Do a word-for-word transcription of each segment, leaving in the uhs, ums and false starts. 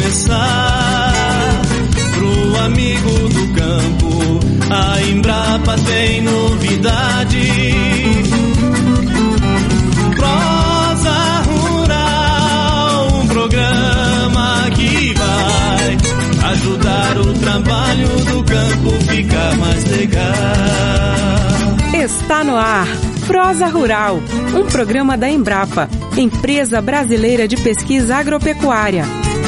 começar. Pro amigo do campo, a Embrapa tem novidade. Prosa Rural, um programa que vai ajudar o trabalho do campo ficar mais legal. Está no ar Prosa Rural, um programa da Embrapa, Empresa Brasileira de Pesquisa Agropecuária.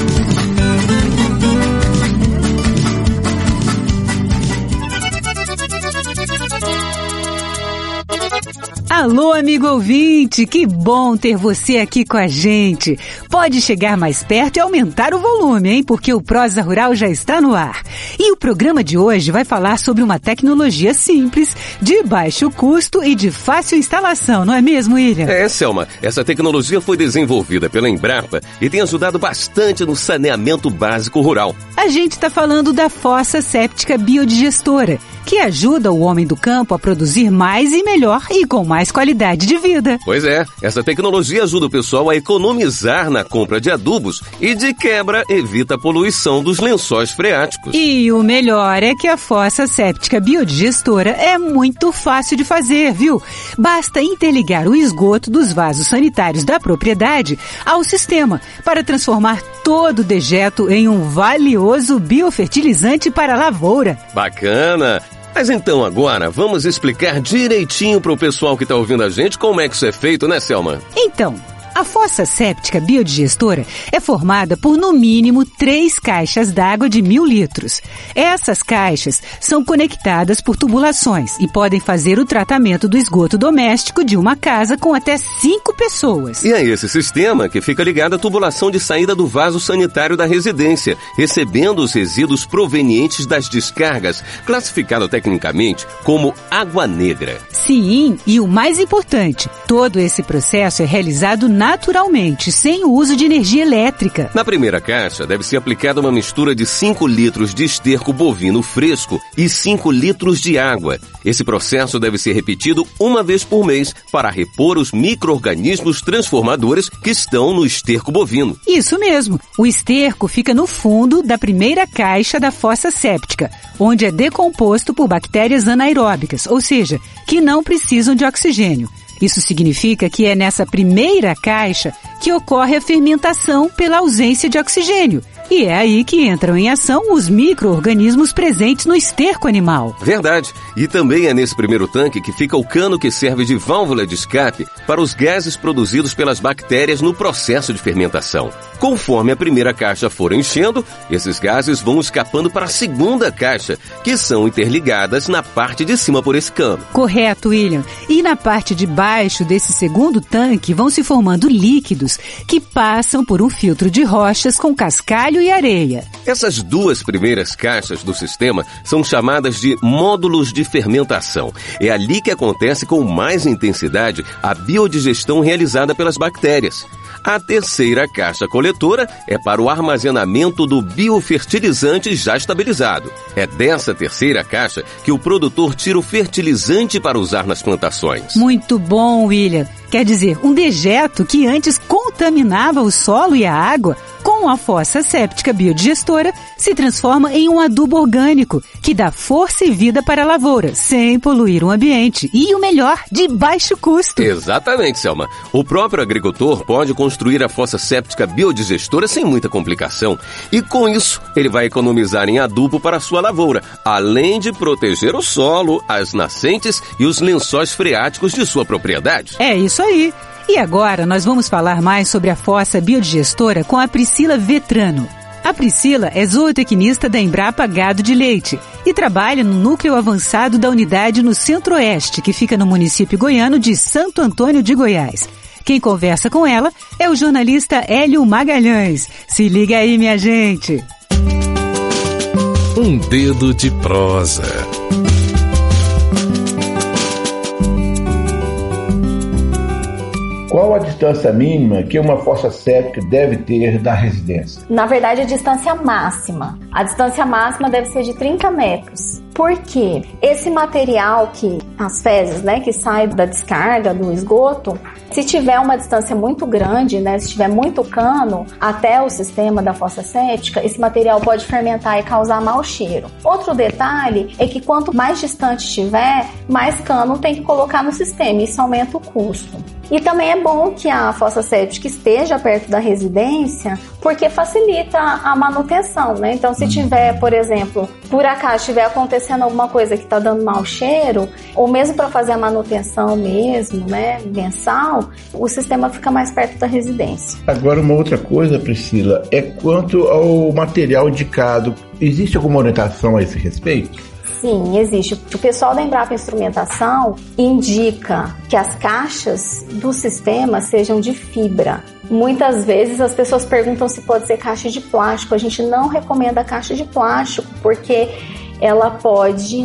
Alô, amigo ouvinte, que bom ter você aqui com a gente. Pode chegar mais perto e aumentar o volume, hein? Porque o Prosa Rural já está no ar. E o programa de hoje vai falar sobre uma tecnologia simples, de baixo custo e de fácil instalação, não é mesmo, William? É, Selma, essa tecnologia foi desenvolvida pela Embrapa e tem ajudado bastante no saneamento básico rural. A gente está falando da fossa séptica biodigestora, que ajuda o homem do campo a produzir mais e melhor e com mais qualidade de vida. Pois é, essa tecnologia ajuda o pessoal a economizar na compra de adubos e, de quebra, evita a poluição dos lençóis freáticos. E o melhor é que a fossa séptica biodigestora é muito fácil de fazer, viu? Basta interligar o esgoto dos vasos sanitários da propriedade ao sistema para transformar todo o dejeto em um valioso biofertilizante para a lavoura. Bacana! Mas então agora vamos explicar direitinho para o pessoal que está ouvindo a gente como é que isso é feito, né, Selma? Então, a fossa séptica biodigestora é formada por no mínimo três caixas d'água de mil litros. Essas caixas são conectadas por tubulações e podem fazer o tratamento do esgoto doméstico de uma casa com até cinco pessoas. E é esse sistema que fica ligado à tubulação de saída do vaso sanitário da residência, recebendo os resíduos provenientes das descargas, classificado tecnicamente como água negra. Sim, e o mais importante, todo esse processo é realizado naturalmente, sem o uso de energia elétrica. Na primeira caixa, deve ser aplicada uma mistura de cinco litros de esterco bovino fresco e cinco litros de água. Esse processo deve ser repetido uma vez por mês para repor os micro-organismos transformadores que estão no esterco bovino. Isso mesmo. O esterco fica no fundo da primeira caixa da fossa séptica, onde é decomposto por bactérias anaeróbicas, ou seja, que não precisam de oxigênio. Isso significa que é nessa primeira caixa que ocorre a fermentação pela ausência de oxigênio. E é aí que entram em ação os micro-organismos presentes no esterco animal. Verdade. E também é nesse primeiro tanque que fica o cano que serve de válvula de escape para os gases produzidos pelas bactérias no processo de fermentação. Conforme a primeira caixa for enchendo, esses gases vão escapando para a segunda caixa, que são interligadas na parte de cima por esse cano. Correto, William. E na parte de baixo desse segundo tanque vão se formando líquidos que passam por um filtro de rochas com cascalho e areia. Essas duas primeiras caixas do sistema são chamadas de módulos de fermentação. É ali que acontece com mais intensidade a biodigestão realizada pelas bactérias. A terceira caixa coletora é para o armazenamento do biofertilizante já estabilizado. É dessa terceira caixa que o produtor tira o fertilizante para usar nas plantações. Muito bom, William. Quer dizer, um dejeto que antes contaminava o solo e a água, com a fossa séptica biodigestora, se transforma em um adubo orgânico, que dá força e vida para a lavoura, sem poluir o ambiente. E o melhor, de baixo custo. Exatamente, Selma. O próprio agricultor pode construir a fossa séptica biodigestora sem muita complicação. E com isso, ele vai economizar em adubo para a sua lavoura, além de proteger o solo, as nascentes e os lençóis freáticos de sua propriedade. É isso aí. E agora nós vamos falar mais sobre a fossa biodigestora com a Priscila Vetrano. A Priscila é zootecnista da Embrapa Gado de Leite e trabalha no núcleo avançado da unidade no Centro-Oeste, que fica no município goiano de Santo Antônio de Goiás. Quem conversa com ela é o jornalista Hélio Magalhães. Se liga aí, minha gente! Um dedo de prosa. qual a distância mínima que uma fossa séptica deve ter da residência? Na verdade, a distância máxima. A distância máxima deve ser de trinta metros. Por quê? Esse material que, as fezes, né, que sai da descarga, do esgoto, se tiver uma distância muito grande, né, se tiver muito cano até o sistema da fossa séptica, esse material pode fermentar e causar mau cheiro. Outro detalhe é que quanto mais distante estiver, mais cano tem que colocar no sistema, e isso aumenta o custo. E também é bom que a fossa séptica esteja perto da residência, porque facilita a manutenção, né? Então, se tiver, por exemplo, por acaso estiver acontecendo alguma coisa que está dando mau cheiro, ou mesmo para fazer a manutenção mesmo, né, mensal, o sistema fica mais perto da residência. Agora, uma outra coisa, Priscila, é quanto ao material indicado. Existe alguma orientação a esse respeito? Sim, existe. O pessoal da Embrapa Instrumentação indica que as caixas do sistema sejam de fibra. Muitas vezes as pessoas perguntam se pode ser caixa de plástico. A gente não recomenda caixa de plástico, porque ela pode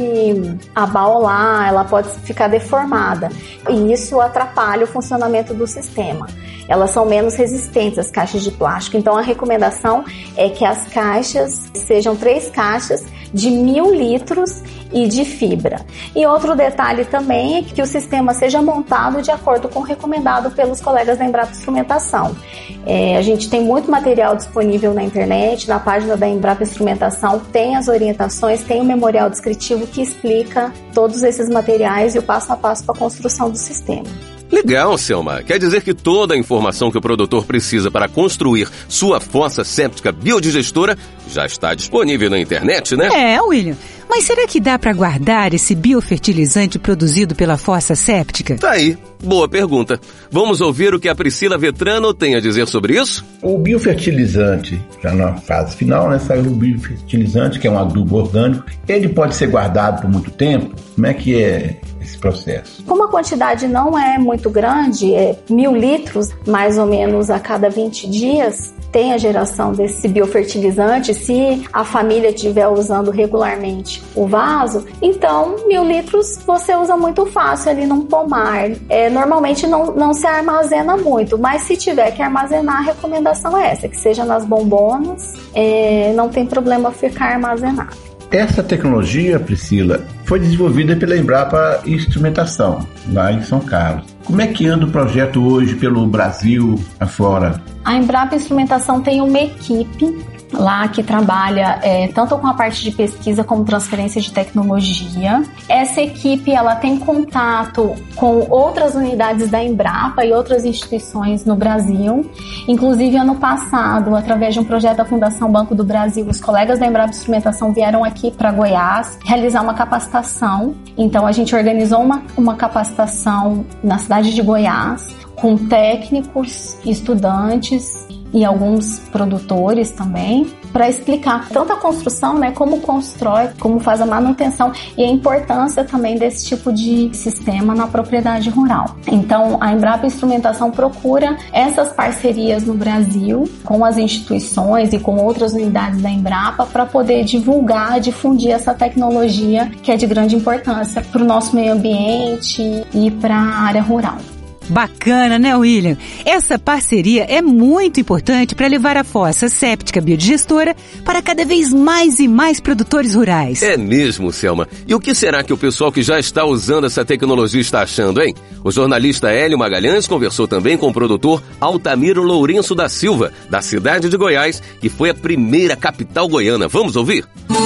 abaolar, ela pode ficar deformada, e isso atrapalha o funcionamento do sistema. Elas são menos resistentes, as caixas de plástico. Então, a recomendação é que as caixas sejam três caixas de mil litros e de fibra. E outro detalhe também é que o sistema seja montado de acordo com o recomendado pelos colegas da Embrapa Instrumentação. É, a gente tem muito material disponível na internet, na página da Embrapa Instrumentação tem as orientações, tem o memorial descritivo que explica todos esses materiais e o passo a passo para a construção do sistema. Legal, Selma. Quer dizer que toda a informação que o produtor precisa para construir sua fossa séptica biodigestora já está disponível na internet, né? É, William. Mas será que dá para guardar esse biofertilizante produzido pela fossa séptica? Tá aí. Boa pergunta. Vamos ouvir o que a Priscila Vetrano tem a dizer sobre isso? O biofertilizante, já na fase final, né, saiu o biofertilizante, que é um adubo orgânico. Ele pode ser guardado por muito tempo? Como é que é esse processo? Como a quantidade não é muito grande, é mil litros, mais ou menos a cada vinte dias, tem a geração desse biofertilizante. Se a família estiver usando regularmente o vaso, então mil litros você usa muito fácil ali num pomar. É, normalmente não, não se armazena muito, mas se tiver que armazenar, a recomendação é essa, que seja nas bombonas, é, não tem problema ficar armazenado. Essa tecnologia, Priscila, foi desenvolvida pela Embrapa Instrumentação, lá em São Carlos. Como é que anda o projeto hoje pelo Brasil afora? A Embrapa Instrumentação tem uma equipe lá que trabalha é, tanto com a parte de pesquisa como transferência de tecnologia. Essa equipe ela tem contato com outras unidades da Embrapa e outras instituições no Brasil. Inclusive, ano passado, através de um projeto da Fundação Banco do Brasil, os colegas da Embrapa Instrumentação vieram aqui para Goiás realizar uma capacitação. Então, a gente organizou uma, uma capacitação na cidade de Goiás com técnicos, estudantes e alguns produtores também, para explicar tanto a construção, né, como constrói, como faz a manutenção e a importância também desse tipo de sistema na propriedade rural. Então, a Embrapa Instrumentação procura essas parcerias no Brasil com as instituições e com outras unidades da Embrapa para poder divulgar, difundir essa tecnologia que é de grande importância para o nosso meio ambiente e para a área rural. Bacana, né, William? Essa parceria é muito importante para levar a fossa séptica biodigestora para cada vez mais e mais produtores rurais. É mesmo, Selma. E o que será que o pessoal que já está usando essa tecnologia está achando, hein? O jornalista Hélio Magalhães conversou também com o produtor Altamiro Lourenço da Silva, da cidade de Goiás, que foi a primeira capital goiana. Vamos ouvir?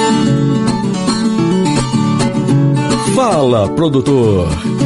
Fala, produtor!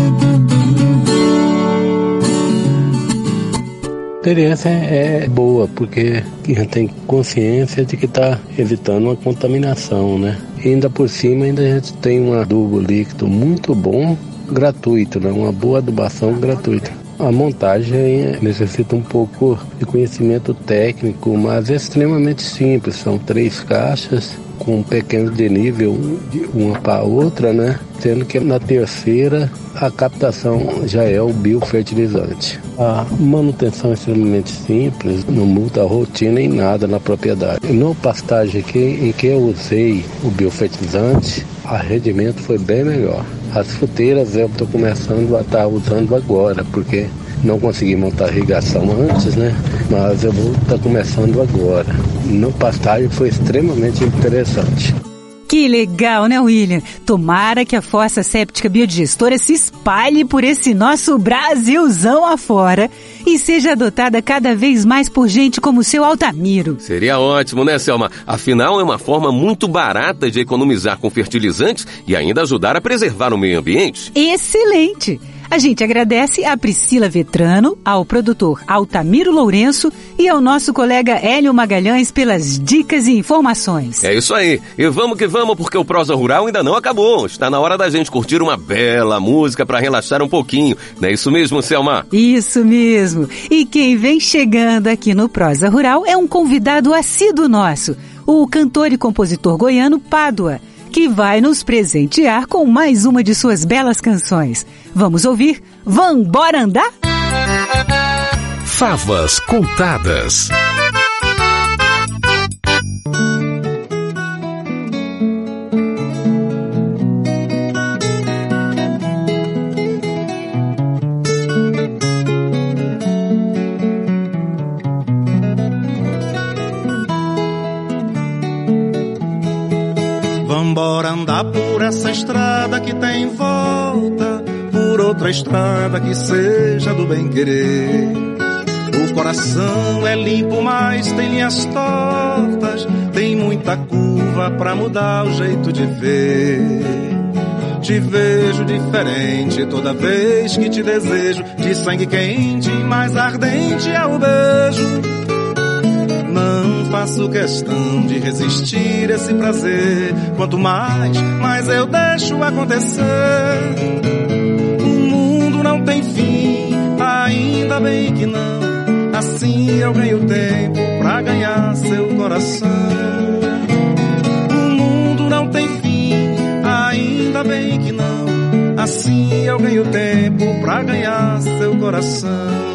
A experiência é boa, porque a gente tem consciência de que está evitando uma contaminação, né? E ainda por cima, ainda a gente tem um adubo líquido muito bom, gratuito, né? Uma boa adubação gratuita. A montagem necessita um pouco de conhecimento técnico, mas é extremamente simples. São três caixas com um pequeno desnível de uma para a outra, né? Sendo que na terceira a captação já é o biofertilizante. A manutenção é extremamente simples, não muda a rotina em nada na propriedade. No pastagem que, em que eu usei o biofertilizante, o rendimento foi bem melhor. As fruteiras eu estou começando a estar usando agora, porque Não consegui montar a irrigação antes, né? Mas eu vou estar começando agora. No pastagem foi extremamente interessante. Que legal, né, William? Tomara que a fossa séptica biodigestora se espalhe por esse nosso Brasilzão afora e seja adotada cada vez mais por gente como o seu Altamiro. Seria ótimo, né, Selma? Afinal, é uma forma muito barata de economizar com fertilizantes e ainda ajudar a preservar o meio ambiente. Excelente! A gente agradece a Priscila Vetrano, ao produtor Altamiro Lourenço e ao nosso colega Hélio Magalhães pelas dicas e informações. É isso aí. E vamos que vamos, porque o Prosa Rural ainda não acabou. Está na hora da gente curtir uma bela música para relaxar um pouquinho. Não é isso mesmo, Selma? Isso mesmo. E quem vem chegando aqui no Prosa Rural é um convidado assíduo nosso, o cantor e compositor goiano Pádua, que vai nos presentear com mais uma de suas belas canções. Vamos ouvir Vambora Andar? Favas Contadas. Vambora andar por essa estrada que tem volta, por outra estrada que seja do bem-querer. O coração é limpo, mas tem linhas tortas, tem muita curva pra mudar o jeito de ver. Te vejo diferente toda vez que te desejo, de sangue quente, mais ardente é o beijo. Não faço questão de resistir esse prazer, quanto mais, mais eu deixo acontecer. O mundo não tem fim, ainda bem que não. Assim eu ganho tempo pra ganhar seu coração. O mundo não tem fim, ainda bem que não. Assim eu ganho tempo pra ganhar seu coração.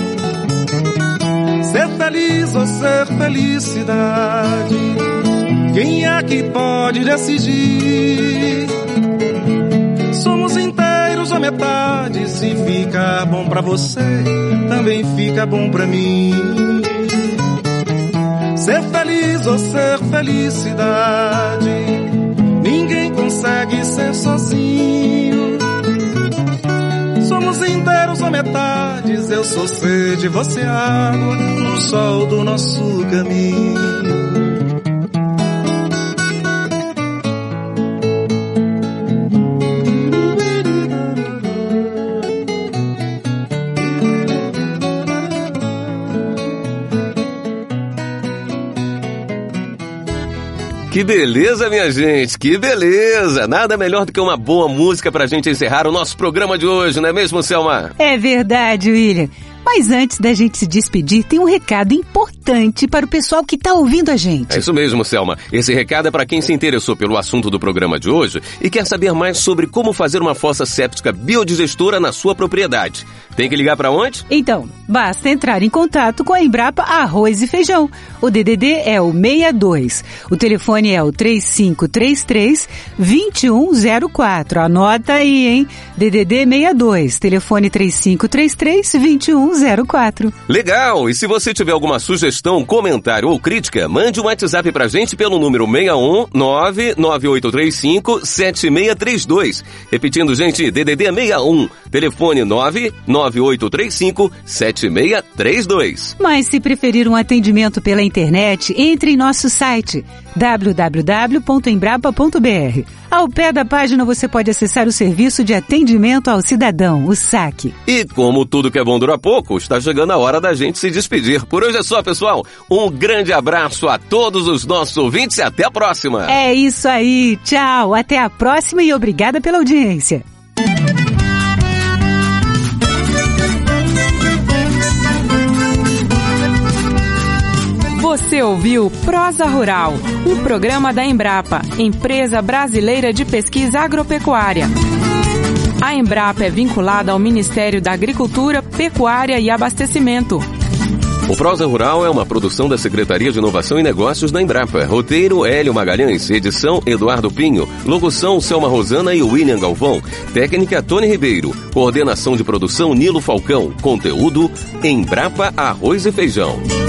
Ser feliz ou ser felicidade, quem é que pode decidir? Somos inteiros ou metade, se fica bom pra você, também fica bom pra mim. Ser feliz ou ser felicidade, ninguém consegue ser sozinho. Somos inteiros ou metades, eu sou sede, você água, no sol do nosso caminho. Que beleza, minha gente, que beleza! Nada melhor do que uma boa música pra gente encerrar o nosso programa de hoje, não é mesmo, Selma? É verdade, William. Mas antes da gente se despedir, tem um recado importante para o pessoal que está ouvindo a gente. É isso mesmo, Selma. Esse recado é para quem se interessou pelo assunto do programa de hoje e quer saber mais sobre como fazer uma fossa séptica biodigestora na sua propriedade. Tem que ligar para onde? Então, basta entrar em contato com a Embrapa Arroz e Feijão. O D D D é o seis dois. O telefone é o três cinco três três, dois um zero quatro. Anota aí, hein? D D D seis dois. Telefone três cinco três três, dois um zero quatro. Legal! E se você tiver alguma sugestão, comentário ou crítica, mande um WhatsApp pra gente pelo número seis um nove nove oito três cinco sete seis três dois. Repetindo, gente, D D D seis um. Telefone nove nove oito três cinco sete seis três dois. Mas se preferir um atendimento pela internet, entre em nosso site w w w ponto embrapa ponto b r. Ao pé da página você pode acessar o serviço de atendimento ao cidadão, o S A C. E como tudo que é bom dura pouco, está chegando a hora da gente se despedir. Por hoje é só, pessoal. Um grande abraço a todos os nossos ouvintes e até a próxima. É isso aí. Tchau. Até a próxima e obrigada pela audiência. Você ouviu Prosa Rural, um programa da Embrapa, Empresa Brasileira de Pesquisa Agropecuária. A Embrapa é vinculada ao Ministério da Agricultura, Pecuária e Abastecimento. O Prosa Rural é uma produção da Secretaria de Inovação e Negócios da Embrapa. Roteiro, Hélio Magalhães. Edição, Eduardo Pinho. Locução, Selma Rosana e William Galvão. Técnica, Tony Ribeiro. Coordenação de produção, Nilo Falcão. Conteúdo, Embrapa Arroz e Feijão.